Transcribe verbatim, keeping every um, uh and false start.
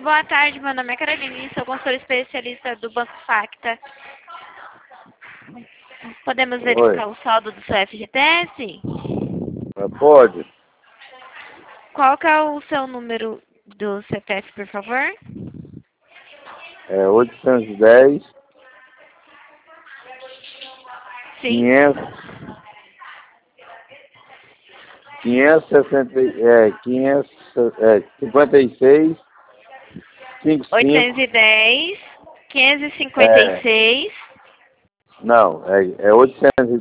Boa tarde, meu nome é Caroline, sou consultora especialista do Banco Facta. Podemos verificar Oi. o saldo do seu F G T S? Ah, Pode. Qual que é o seu número do C P F, por favor? É oitocentos e dez, Sim. quinhentos, quinhentos e sessenta, é, quinhentos, é, cinquenta e seis, cinquenta e cinco, oitocentos e dez, quinhentos e cinquenta e é, seis. não, é, é oitocentos e